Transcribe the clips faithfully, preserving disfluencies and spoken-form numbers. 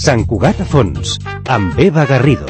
Sant Cugat a fons, amb Eva Garrido.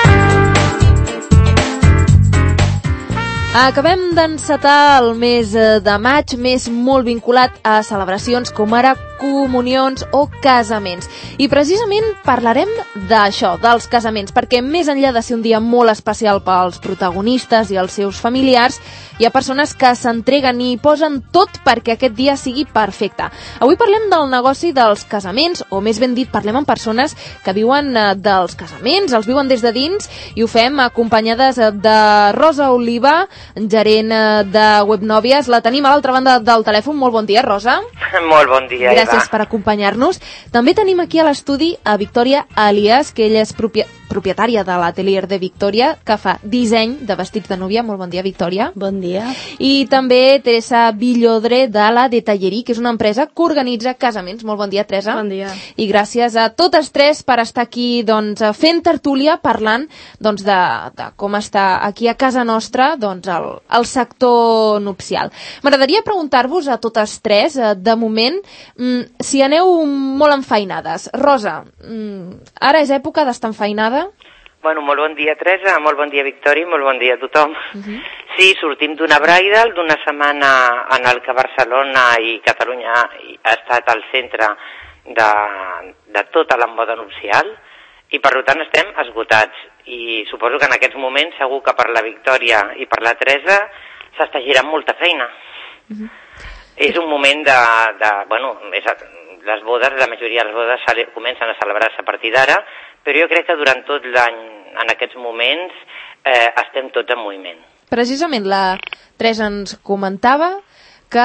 Acabem d'encetar el mes de maig, mes molt vinculat a celebracions com ara comunions o casaments. I precisament parlarem d'això, dels casaments, perquè més enllà de ser un dia molt especial pels protagonistes i els seus familiars, hi ha persones que s'entreguen i posen tot perquè aquest dia sigui perfecte. Avui parlem del negoci dels casaments, o més ben dit, parlem amb persones que viuen dels casaments, els viuen des de dins, i ho fem acompanyades de Rosa Oliva, gerent de Webnòvies. La tenim a l'altra banda del telèfon. Molt bon dia, Rosa. Molt bon dia, Eva. Gràcies per acompanyar-nos. També tenim aquí a l'estudi a Victòria Alias, que ella és propi propietària de l'Atelier de Victòria, que fa disseny de vestits de núvia. Molt bon dia, Victòria. Bon dia. I també Teresa Villodre, de la Detallerie, que és una empresa que organitza casaments. Molt bon dia, Teresa. Bon dia. I gràcies a totes tres per estar aquí doncs, fent tertúlia, parlant doncs, de, de com està aquí a casa nostra doncs, el, el sector nupcial. M'agradaria preguntar-vos a totes tres, de moment, si aneu molt enfeinades. Rosa, ara és època d'estar enfeinada? Bueno, molt bon dia, Teresa, molt bon dia, Victòria, molt bon dia a tothom. Uh-huh. Sí, sortim d'una bridal, d'una setmana en el que Barcelona i Catalunya ha estat al centre de, de tota la moda nupcial, i per tant estem esgotats. I suposo que en aquests moments segur que per la Victòria i per la Teresa s'està girant molta feina. Uh-huh. És un moment de... de bueno, és, les bodes, la majoria de les bodes comencen a celebrar-se a partir d'ara, però jo crec que durant tot l'any, en aquests moments, eh, estem tots en moviment. Precisament la Teresa ens comentava que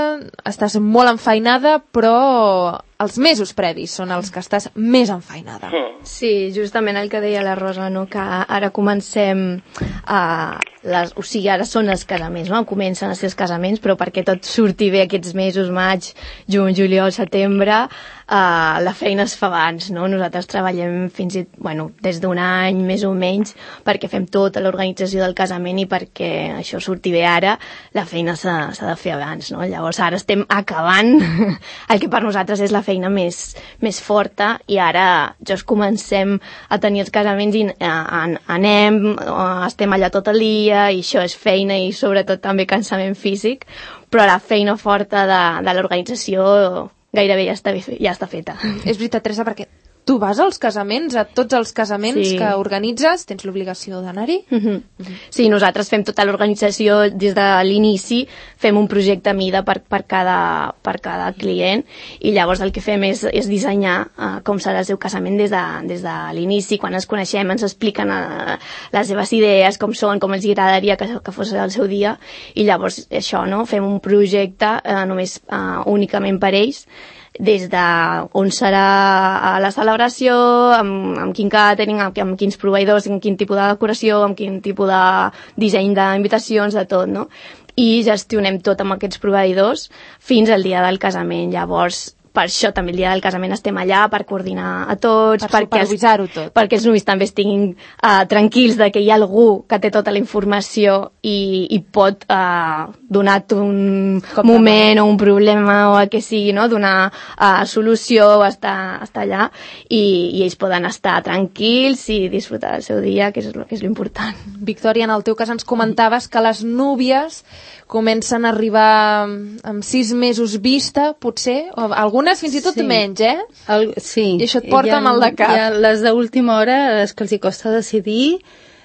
estàs molt enfeinada, però els mesos previs són els que estàs més enfeinada. Sí, justament el que deia la Rosa, no? Que ara comencem a... Les, o sigui, ara són els casaments, no? Comencen a ser els casaments, però perquè tot surti bé aquests mesos, maig, juny, juliol, setembre, uh, la feina es fa abans, no? Nosaltres treballem fins i bueno, des d'un any, més o menys, perquè fem tota l'organització del casament i perquè això surti bé ara, la feina s'ha de fer abans, no? Llavors ara estem acabant el que per nosaltres és la feina més, més forta, i ara just comencem a tenir els casaments i uh, anem, uh, estem allà tot el dia, i això és feina i sobretot també cansament físic, però la feina forta de, de l'organització gairebé ja està, ja està feta. És veritat, Teresa, perquè tu vas als casaments, a tots els casaments sí. que organitzes, tens l'obligació d'anar-hi? Mm-hmm. Mm-hmm. Sí, nosaltres fem tota l'organització des de l'inici, fem un projecte a mida per, per, cada, per cada client, i llavors el que fem és, és dissenyar uh, com serà el seu casament des de, des de l'inici. Quan ens coneixem ens expliquen uh, les seves idees, com són, com els agradaria que, que fos el seu dia, i llavors això, no? Fem un projecte uh, només uh, únicament per ells, des de on serà la celebració, amb, amb quin catering, amb, amb quins proveïdors, amb quin tipus de decoració, amb quin tipus de disseny d'invitacions, de tot, no? I gestionem tot amb aquests proveïdors fins al dia del casament. Llavors, per això també el dia del casament estem allà per coordinar a tots, per supervisar-ho tot, perquè els nuvis també estiguin uh, tranquils de que hi ha algú que té tota la informació i, i pot uh, donar-te un Com moment o un problema o el que sigui, no? Donar uh, solució o estar, estar allà, i, i ells poden estar tranquils i disfrutar del seu dia, que és el que és l'important. Victòria, en el teu cas ens comentaves que les núvies comencen a arribar amb sis mesos vista, potser, o algunes fins i tot sí. menys, eh? El, sí. I això et porta ha, mal de cap. Ha, les d'última hora, és que els hi costa decidir,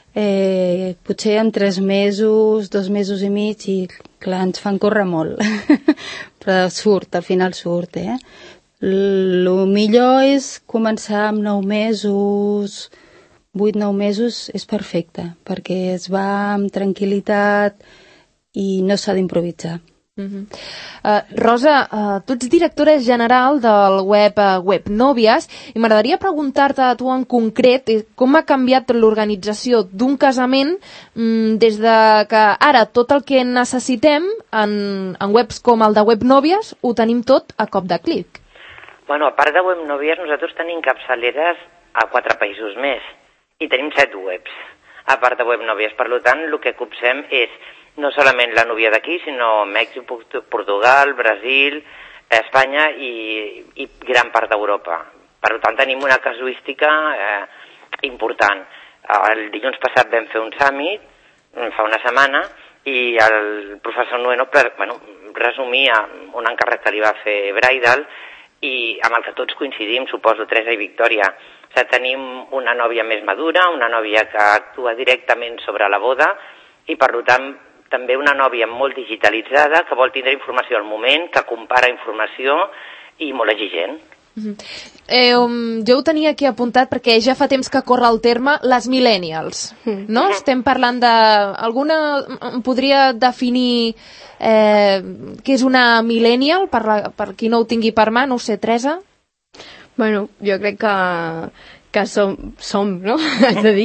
eh, potser en tres mesos, dos mesos i mig, i clar, ens fan córrer molt. Però surt, al final surt, eh? El millor és començar amb nou mesos, vuit, nou mesos, és perfecte, perquè es va amb tranquil·litat i no s'ha d'improvisar. Uh-huh. uh, Rosa, uh, tu ets directora general del web uh, Webnòvies, i m'agradaria preguntar-te a tu en concret eh, com ha canviat l'organització d'un casament mm, des de que ara tot el que necessitem en, en webs com el de Webnòvies ho tenim tot a cop de clic. Bueno, a part de Webnòvies, nosaltres tenim capçaleres a quatre països més i tenim set webs a part de Webnòvies. Per tant, el que copsem és no solament la núvia d'aquí, sinó Mèxic, Portugal, Brasil, Espanya i, i gran part d'Europa. Per tant, tenim una casuística eh, important. El dilluns passat vam fer un summit, fa una setmana, i el professor Nueno, bueno, resumia un encàrrec que li va fer Bridal i amb el que tots coincidim, suposo, Teresa i Victòria. O sigui, tenim una nòvia més madura, una nòvia que actua directament sobre la boda i, per tant, també una nòvia molt digitalitzada que vol tindre informació al moment, que compara informació i molt exigent. Eh, um, jo ho tenia aquí apuntat perquè ja fa temps que corre el terme les millennials, no? Mm. Estem parlant de... Alguna em podria definir eh, què és una millennial, per, la, per qui no ho tingui per mà, no ho sé, Teresa? Bueno, jo crec que, que som, som, no? És a dir,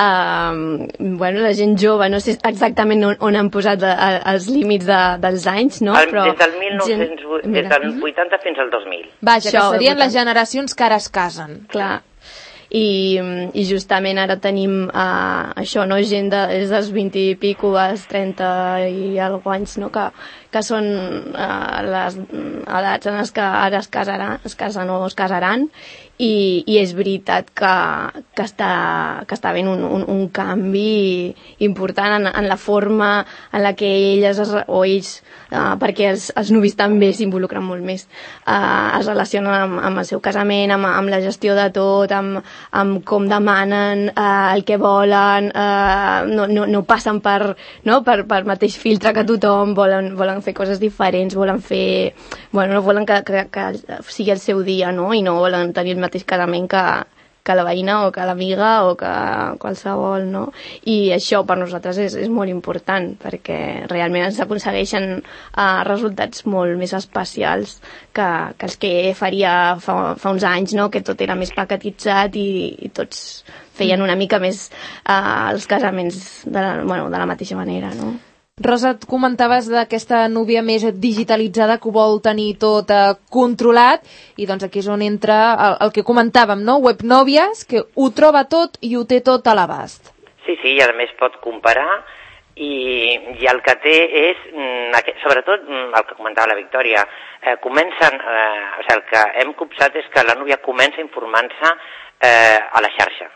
uh, bueno, la gent jove, no sé exactament on, on han posat a, a, els límits de, dels anys, no? El, Però des del mil nou-cents vuitanta fins al dos mil. Vaja, que serien les generacions que ara es casen. Clar. I, i justament ara tenim uh, això, no? Gent de, és dels vint i pico als trenta i alguns anys, no? Que, que són uh, les edats en les que ara es casaran, es casen o es casaran, i, i és veritat que, que està, que està havent un, un, un canvi important en, en la forma en la que elles es, o ells, uh, perquè els, els nuvis també s'involucren molt més, uh, es relacionen amb, amb el seu casament, amb, amb la gestió de tot, amb, amb com demanen uh, el que volen, uh, no, no, no passen per, no, per, per mateix filtre que tothom, volen, volen fer coses diferents, volen fer, bueno, no volen que, que, que sigui el seu dia, no? I no volen tenir el mateix casament que, que la veïna o que l'amiga o que qualsevol, no? I això per nosaltres és, és molt important perquè realment ens aconsegueixen uh, resultats molt més especials que, que els que faria fa, fa uns anys, no? Que tot era més paquetitzat i, i tots feien una mica més uh, els casaments de la, bueno, de la mateixa manera, no? Rosa, et comentaves d'aquesta núvia més digitalitzada que ho vol tenir tot eh, controlat, i doncs aquí és on entra el, el que comentàvem, no? Webnòvies, que ho troba tot i ho té tot a l'abast. Sí, sí, i a més pot comparar, i, i el que té és, sobretot el que comentava la Victòria, eh, comencen, eh, o sigui, el que hem copsat és que la núvia comença informant-se eh, a la xarxa.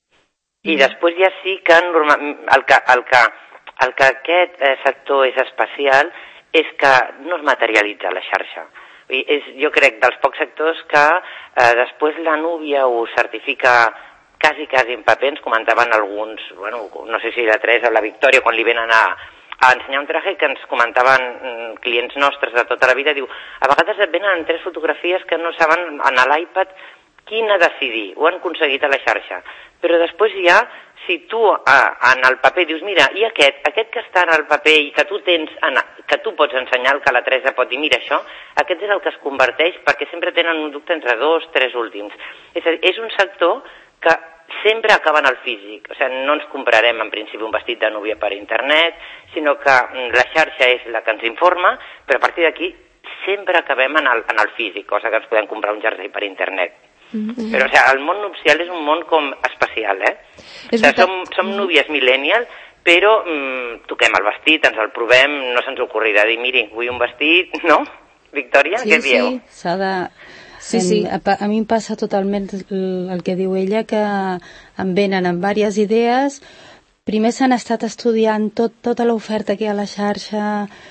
I mm. després ja sí que, normal, el que, el que El que aquest eh, sector és especial és que no es materialitza la xarxa. És, jo crec, dels pocs sectors que eh, després la núvia ho certifica quasi, quasi en paper. Ens comentaven alguns, bueno, no sé si la Teresa o la Victòria, quan li venen a, a ensenyar un traje, que ens comentaven mm, clients nostres de tota la vida, diu, a vegades et venen en tres fotografies que no saben en l'iPad quin ha de decidir, ho han aconseguit a la xarxa. Però després ja, si tu ah, en el paper dius, mira, i aquest, aquest que està en el paper i que tu tens, en, que tu pots ensenyar, que la Teresa pot dir, mira això, aquest és el que es converteix, perquè sempre tenen un dubte entre dos, tres últims. És a dir, és un sector que sempre acaba en el físic, o sigui, no ens comprarem en principi un vestit de núvia per internet, sinó que la xarxa és la que ens informa, però a partir d'aquí sempre acabem en el, en el físic, cosa que ens podem comprar un jersei per internet. Mm-hmm. Però o sigui, el món nupcial és un món com especial, eh? O sigui, som, som núvies millennials, però mm, toquem el vestit, ens el provem, no se'ns ocorrirà dir, miri, vull un vestit, no? Victòria, sí, què dieu? Sí, s'ha de... Sí, sí. A, a mi em passa totalment el, el que diu ella, que em venen amb diverses idees. Primer s'han estat estudiant tot, tota l'oferta que hi ha a la xarxa,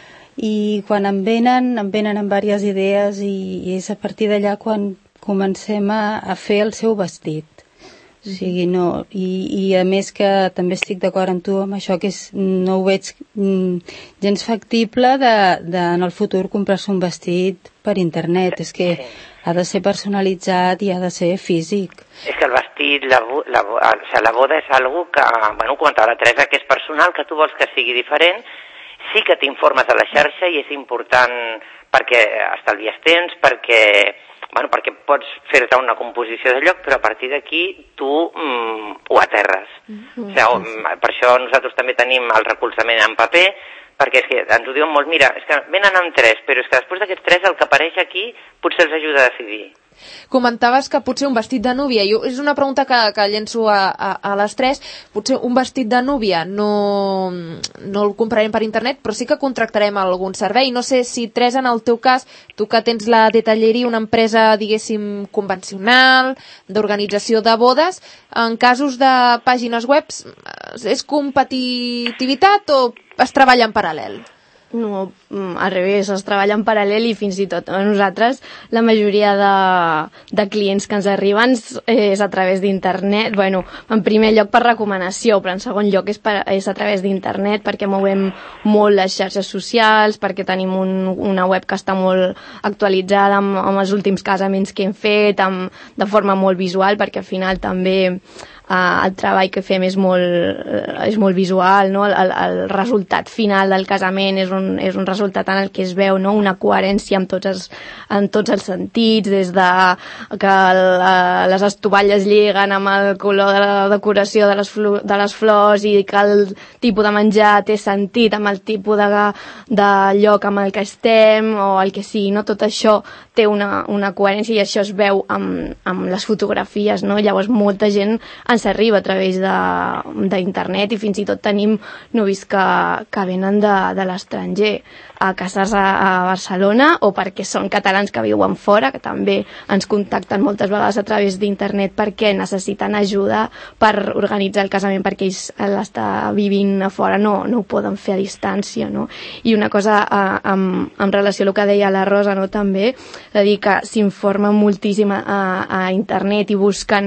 i quan em venen, em venen amb diverses idees, i, i és a partir d'allà quan comencem a, a fer el seu vestit. O sigui, no, i, i a més que també estic d'acord amb tu amb això, que és, no ho veig mm, gens factible de, de en el futur comprar-se un vestit per internet. És que ha de ser personalitzat i ha de ser físic. És que el vestit, la, la, o sigui, la boda és algo que, bueno, comentava la Teresa, que és personal, que tu vols que sigui diferent, sí que t'informes a la xarxa i és important perquè estalvies temps, perquè bueno, perquè pots fer-te una composició de lloc, però a partir d'aquí tu mm, ho aterres. Mm-hmm. O sigui, per això nosaltres també tenim el recolzament en paper, perquè és que ens ho diuen molt, mira, és que venen amb tres, però és que després d'aquests tres el que apareix aquí potser els ajuda a decidir. Comentaves que potser un vestit de núvia, i és una pregunta que, que llenço a, a, a les tres, potser un vestit de núvia no, no el comprarem per internet, però sí que contractarem algun servei. No sé si, Teresa, en el teu cas, tu que tens la Detalleria, una empresa, diguéssim, convencional, d'organització de bodes, en casos de pàgines web, és competitivitat o es treballa en paral·lel? No, al revés, es treballa en paral·lel i fins i tot a nosaltres la majoria de, de clients que ens arriben és a través d'internet, bueno, en primer lloc per recomanació, però en segon lloc és, per, és a través d'internet perquè movem molt les xarxes socials, perquè tenim un, una web que està molt actualitzada amb, amb els últims casaments que hem fet, amb, de forma molt visual, perquè al final també Uh, el treball que fem és molt, uh, és molt visual, no? el, el resultat final del casament és un, és un resultat en el que es veu, no? Una coherència en tots, els, en tots els sentits, des de que la, les estovalles lliguen amb el color de la decoració de les, flu, de les flors i que el tipus de menjar té sentit amb el tipus de, de lloc amb el que estem o el que sigui, no? Tot això té una, una coherència i això es veu amb, amb les fotografies, no? Llavors molta gent ens arriba a través d'internet i fins i tot tenim nuvis que, que venen de, de l'estranger a casar-se a Barcelona o perquè són catalans que viuen fora, que també ens contacten moltes vegades a través d'internet perquè necessiten ajuda per organitzar el casament perquè ells l'estar vivint a fora no, no ho poden fer a distància, no? I una cosa a, amb, amb relació a el que deia la Rosa, no? També, de dir que s'informen moltíssim a, a internet i busquen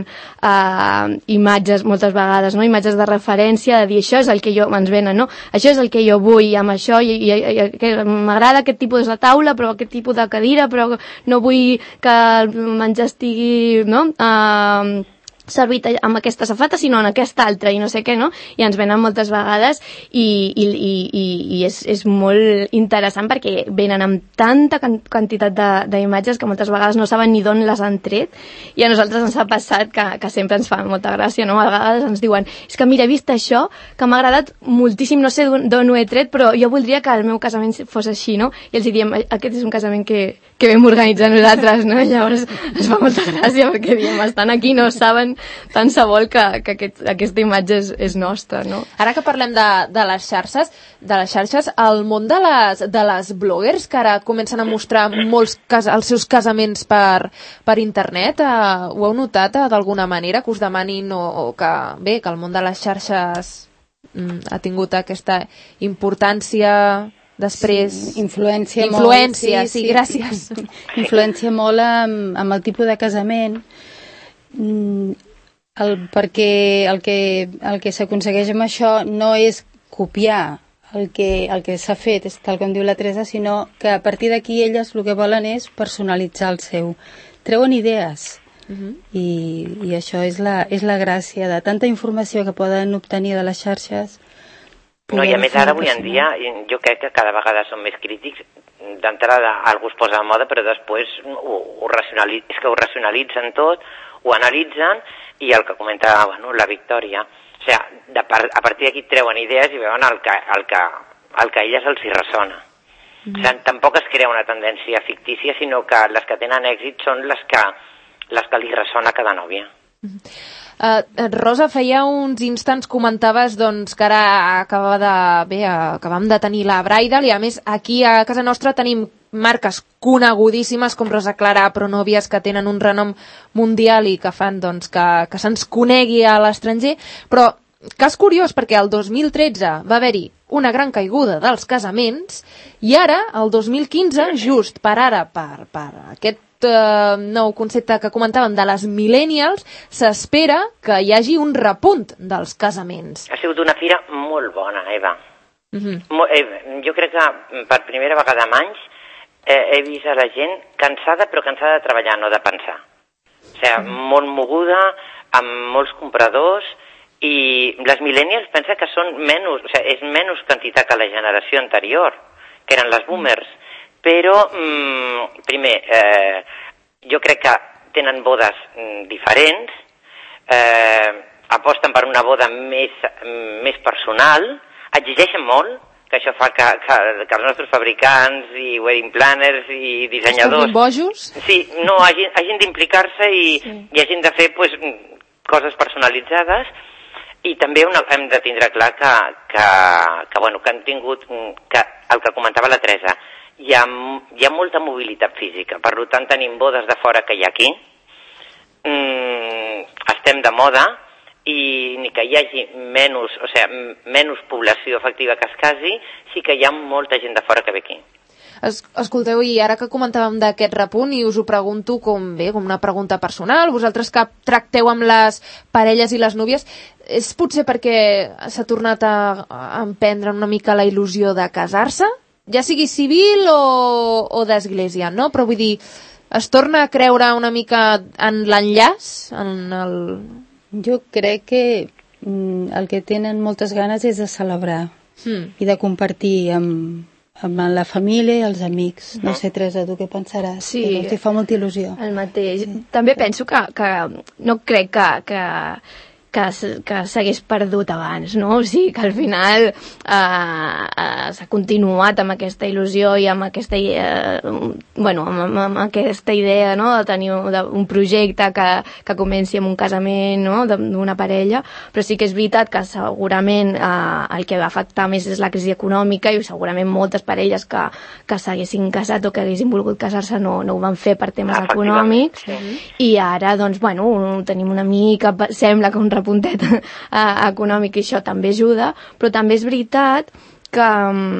eh, imatges moltes vegades, no? Imatges de referència, de dir això és el que jo, ens venen, no? Això és el que jo vull amb això i, i, i que m'agrada aquest tipus de taula, però aquest tipus de cadira, però no vull que el menjar estigui, no?, Uh, servit amb aquesta safata, sinó en aquesta altra, i no sé què, no? I ens venen moltes vegades i, i, i, i és, és molt interessant perquè venen amb tanta quantitat d'imatges que moltes vegades no saben ni d'on les han tret, i a nosaltres ens ha passat que, que sempre ens fa molta gràcia, no? A vegades ens diuen, és que mira, he vist això, que m'ha agradat moltíssim, no sé d'on ho he tret, però jo voldria que el meu casament fos així, no? I els diem, aquest és un casament que, que vam organitzar nosaltres, no? Llavors ens fa molta gràcia perquè diem, estan aquí, no saben tant se vol que, que aquest, aquesta imatge és, és nostra, no? Ara que parlem de, de les xarxes, de les xarxes, el món de les, de les bloggers que ara comencen a mostrar molts cas, els seus casaments per, per internet, eh, ho heu notat eh, d'alguna manera, que us demanin o, o que, bé, que el món de les xarxes mm, ha tingut aquesta importància després... Sí, influència, influència molt. Sí, sí, sí, gràcies. Influència molt amb, amb el tipus de casament. Mm, El, perquè el que, el que s'aconsegueix amb això no és copiar el que, el que s'ha fet, és tal com diu la Teresa, sinó que a partir d'aquí elles el que volen és personalitzar el seu. Treuen idees. Uh-huh. I, i això és la, és la gràcia de tanta informació que poden obtenir de les xarxes. No, i a més ara avui en dia jo crec que cada vegada són més crítics. D'entrada algú es posa de moda, però després ho, ho racionalitz, és que ho racionalitzen tot, ho analitzen, i el que comentava bueno, la Victòria, o sigui, de par a partir d'aquí treuen idees i veuen el que, el que, el que a elles els hi ressona. Mm. O sigui, tampoc es crea una tendència fictícia, sinó que les que tenen èxit són les que, les que li ressona a cada nòvia. Mm. Uh, Rosa, feia uns instants comentaves doncs, que ara acaba de, bé, acabam de tenir la Bridal i a més aquí a casa nostra tenim marques conegudíssimes com Rosa Clara, Pronovias, que tenen un renom mundial i que fan doncs, que, que se'ns conegui a l'estranger, però cas curiós perquè el dos mil tretze va haver-hi una gran caiguda dels casaments i ara, el dos mil quinze, just per ara, per, per aquest Uh, nou concepte que comentàvem de les millennials, s'espera que hi hagi un repunt dels casaments. Ha sigut una fira molt bona, Eva. Uh-huh. Molt, eh, jo crec que per primera vegada en anys eh, he vist a la gent cansada, però cansada de treballar, no de pensar. O sigui, uh-huh. molt moguda, amb molts compradors, i les millennials pensa que són menys, o sigui, és menys quantitat que la generació anterior, que eren les boomers. Però, mm, primer, eh, jo crec que tenen bodes mm, diferents, eh, aposten per una boda més, més personal, exigeixen molt, que això fa que, que, que els nostres fabricants i wedding planners i dissenyadors... Estiguin bojos? Sí, no, hagin, hagin d'implicar-se i, sí. i hagin de fer pues, coses personalitzades. I també una, hem de tindre clar que, que, que, bueno, que han tingut, que el que comentava la Teresa, hi ha, hi ha molta mobilitat física, per tant tenim bodes de fora que hi ha aquí, mm, estem de moda, i ni que hi hagi menys, o sigui, menys població efectiva que es casi, sí que hi ha molta gent de fora que ve aquí. Es, escolteu, i ara que comentàvem d'aquest repunt, i us ho pregunto com bé, com una pregunta personal, vosaltres que tracteu amb les parelles i les núvies, és potser perquè s'ha tornat a, a emprendre una mica la il·lusió de casar-se? Ja sigui civil o, o d'església, no? Però vull dir, es torna a creure una mica en l'enllaç? En el... Jo crec que mm, el que tenen moltes ganes és de celebrar mm. i de compartir amb... amb la família i els amics. No sé, Teresa, tu què pensaràs? Sí. Però t'hi fa molta il·lusió. El mateix. Sí. També penso que, que no crec que, que, que, que s'hagués perdut abans, no? O sigui, que al final eh, eh, s'ha continuat amb aquesta il·lusió i amb aquesta, eh, bueno, amb, amb aquesta idea, no?, de tenir un projecte que, que comenci amb un casament, no?, d'una parella, però sí que és veritat que segurament eh, el que va afectar més és la crisi econòmica i segurament moltes parelles que, que s'haguessin casat o que haguessin volgut casar-se no, no ho van fer per temes econòmics, sí. I ara, doncs, bueno, tenim una mica, sembla que un repuntet eh, econòmic i això també ajuda, però també és veritat que,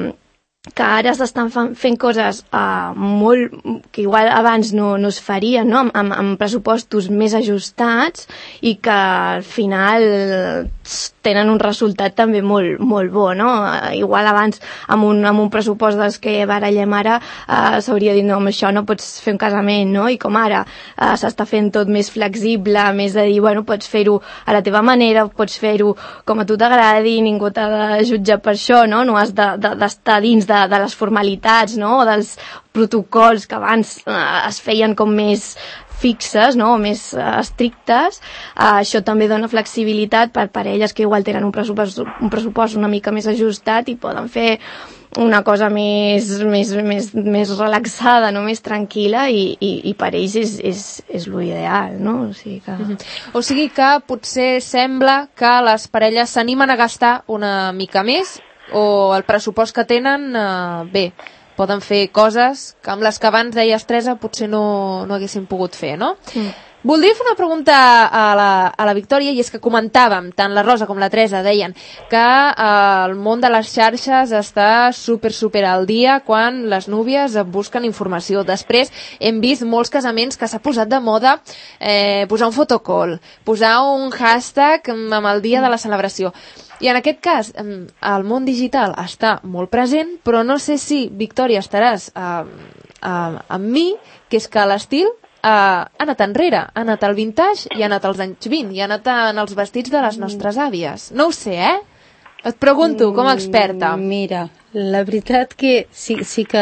que ara s'estan fent coses uh, molt, que igual abans no, no es farien, no? amb, amb pressupostos més ajustats i que al final tenen un resultat també molt, molt bo, no? Igual abans amb un, amb un pressupost dels que barallem ara uh, s'hauria dit, no, amb això no pots fer un casament, no? I com ara uh, s'està fent tot més flexible, més de dir, bueno, pots fer-ho a la teva manera, pots fer-ho com a tu t'agradi, ningú t'ha de jutjar per això, no? No has de, de, d'estar dins de, de les formalitats, no?, o dels protocols que abans uh, es feien com més fixes, no?, o més uh, estrictes. Uh, això també dona flexibilitat per parelles que igual tenen un pressupost, un pressupost una mica més ajustat i poden fer una cosa més, més, més, més relaxada, no?, més tranquil·la i, i, i per ells és, és, és l'ideal, no? O sigui que... Mm-hmm. O sigui que potser sembla que les parelles s'animen a gastar una mica més o el pressupost que tenen, eh, bé, poden fer coses que amb les que abans deies, Teresa, potser no, no haguessin pogut fer, no? Mm. Voldria fer una pregunta a la, a la Victòria, i és que comentàvem, tant la Rosa com la Teresa deien que eh, el món de les xarxes està super, super al dia quan les núvies busquen informació. Després hem vist molts casaments que s'ha posat de moda eh, posar un fotocall, posar un hashtag amb el dia de la celebració. I en aquest cas, el món digital està molt present, però no sé si, Victòria, estaràs eh, eh, amb mi, que és que l'estil eh, ha anat enrere, ha anat al vintage i ha anat als anys vint, i ha anat en els vestits de les nostres àvies. No ho sé, eh? Et pregunto, com a experta. Mira, la veritat que sí, sí que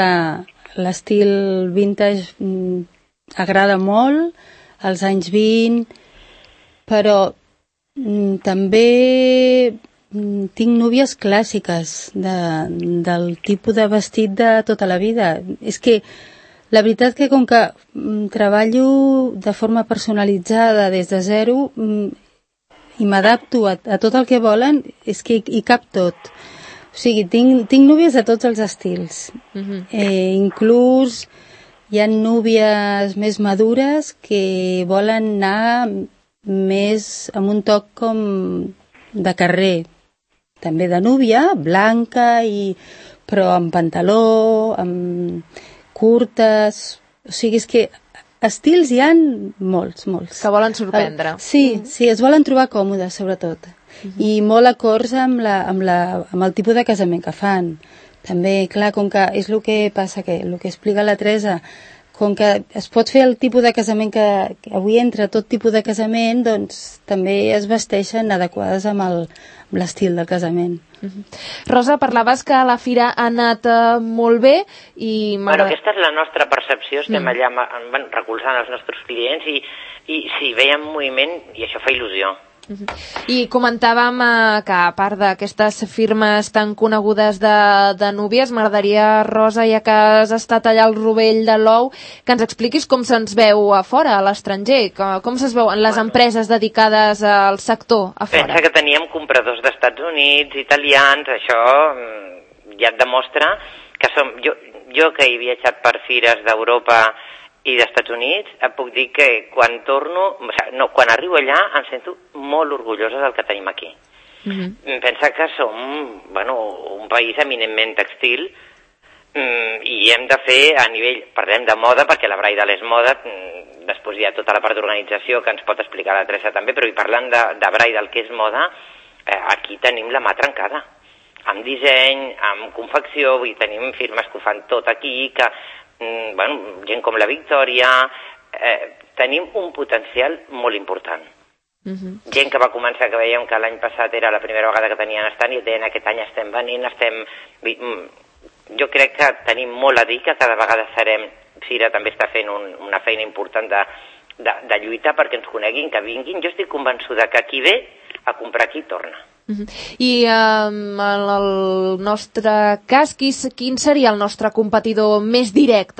l'estil vintage mm, agrada molt, als anys vint, però mm, també tinc núvies clàssiques de, del tipus de vestit de tota la vida. És que la veritat que com que treballo de forma personalitzada des de zero i m'adapto a, a tot el que volen, és que hi, hi cap tot. O sigui, tinc, tinc núvies de tots els estils. Mm-hmm. eh, inclús hi ha núvies més madures que volen anar més amb un toc com de carrer, també de núvia, blanca, i, però amb pantaló, amb curtes... O sigui, és que estils hi ha molts, molts. Que volen sorprendre. El, sí, sí, es volen trobar còmodes, sobretot. Uh-huh. I molt acords amb, la, amb, la, amb el tipus de casament que fan. També, clar, com que és el que passa, que el que explica la Teresa, com que es pot fer el tipus de casament que, que avui entra tot tipus de casament, doncs també es vesteixen adequades amb el, amb l'estil del casament. Uh-huh. Rosa, parlaves que la fira ha anat uh, molt bé i... Bueno, aquesta és la nostra percepció, estem mm. allà bueno, recolzant els nostres clients i, i sí, veiem moviment i això fa il·lusió. I comentàvem eh, que a part d'aquestes firmes tan conegudes de, de núvies, m'agradaria, Rosa, ja que has estat allà al rovell de l'ou, que ens expliquis com se'ns veu a fora, a l'estranger, com se'ns veuen les empreses dedicades al sector a fora. Pensa que teníem compradors d'Estats Units, italians, això ja et demostra que som... Jo, jo que he viatjat per fires d'Europa i d'Estats Units, et puc dir que quan torno, o sigui, no, quan arribo allà em sento molt orgullosa del que tenim aquí. Mm-hmm. Pensa que som, bueno, un país eminentment textil mm, i hem de fer a nivell, parlem de moda, perquè la Bridal és moda, mm, després hi ha tota la part d'organització que ens pot explicar la Teresa també, però i parlant de, de Bridal, que és moda, eh, aquí tenim la mà trencada. Amb disseny, amb confecció, vull dir, tenim firmes que ho fan tot aquí, que bueno, gent com la Victòria, eh, tenim un potencial molt important. Uh-huh. Gent que va començar, que veiem que l'any passat era la primera vegada que tenien estant i deien aquest any estem venint, estem... Jo crec que tenim molt a dir, que cada vegada serem... Cira també està fent un, una feina important de, de, de lluitar perquè ens coneguin, que vinguin. Jo estic convençuda que qui ve a comprar aquí torna. Uh-huh. I um, en el nostre cas, quin seria el nostre competidor més directe?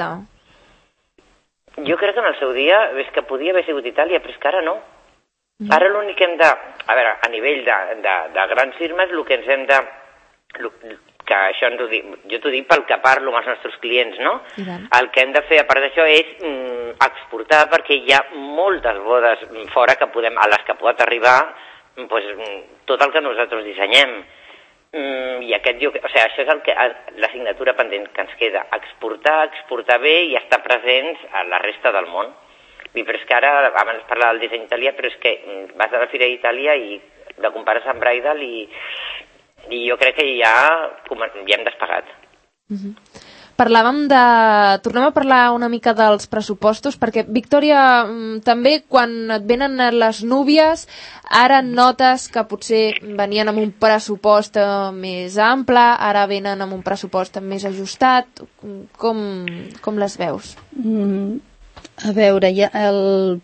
Jo crec que en el seu dia és que podia haver sigut Itàlia, però és que ara no. Uh-huh. Ara l'únic que hem de... A veure, a nivell de, de, de grans firmes, el que ens hem de... Que això ens ho dic, jo t'ho dic pel que parlo amb els nostres clients, no? Uh-huh. El que hem de fer, a part d'això, és mm, exportar, perquè hi ha moltes bodes fora que podem, a les que pot arribar pues, tot el que nosaltres dissenyem. Mm, I aquest, jo, o sigui, això és el que, l'assignatura pendent que ens queda, exportar, exportar bé i estar presents a la resta del món. I, però és que ara, abans parlava del disseny italià, però és que vas a la Fira d'Itàlia i la compares amb Bridal i, i jo crec que ja, ja hem despegat. Uh-huh. Parlàvem de... Tornem a parlar una mica dels pressupostos, perquè, Victòria, també quan et venen les núvies, ara notes que potser venien amb un pressupost més ample, ara venen amb un pressupost més ajustat. Com, com les veus? Mm, a veure, ja el...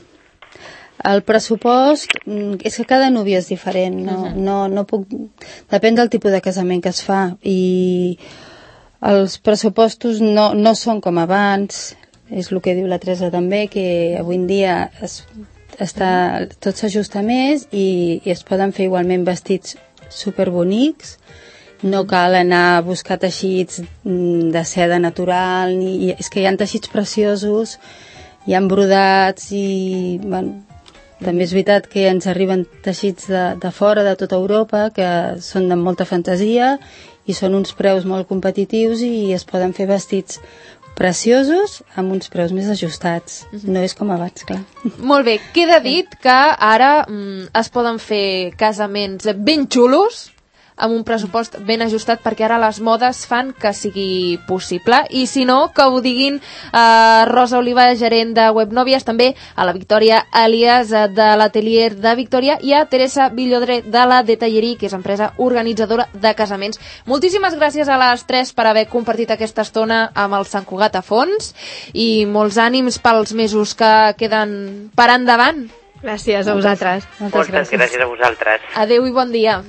El pressupost és que cada núvia és diferent, no, uh-huh. no, no puc... Depèn del tipus de casament que es fa i els pressupostos no, no són com abans, és el que diu la Teresa també, que avui en dia es, està, tot s'ajusta més i, i es poden fer igualment vestits superbonics, no cal anar a buscar teixits de seda natural, ni, és que hi ha teixits preciosos, hi ha brodats i... Bueno, també és veritat que ens arriben teixits de, de fora, de tota Europa, que són de molta fantasia i són uns preus molt competitius i es poden fer vestits preciosos amb uns preus més ajustats. No és com abans, clar. Molt bé, queda dit que ara mm, es poden fer casaments ben xulos, amb un pressupost ben ajustat, perquè ara les modes fan que sigui possible. I si no, que ho diguin a Rosa Oliva, gerent de Webnòvies, també a la Victòria Elias de l'Atelier de Victòria i a Teresa Villodre de la Detallerie, que és empresa organitzadora de casaments. Moltíssimes gràcies a les tres per haver compartit aquesta estona amb el Sant Cugat a fons i molts ànims pels mesos que queden per endavant. Gràcies a vosaltres. Moltes, Moltes gràcies. gràcies a vosaltres. Adéu i bon dia.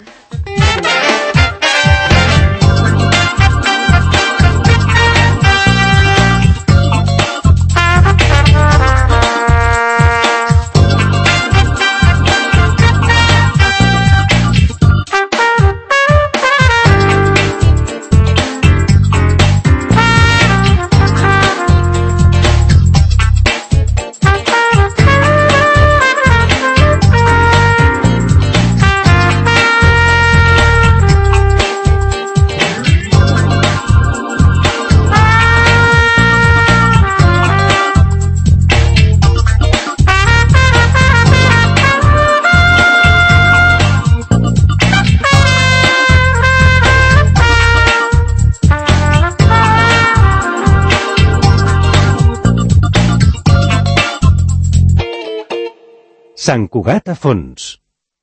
Sant Cugat a fons.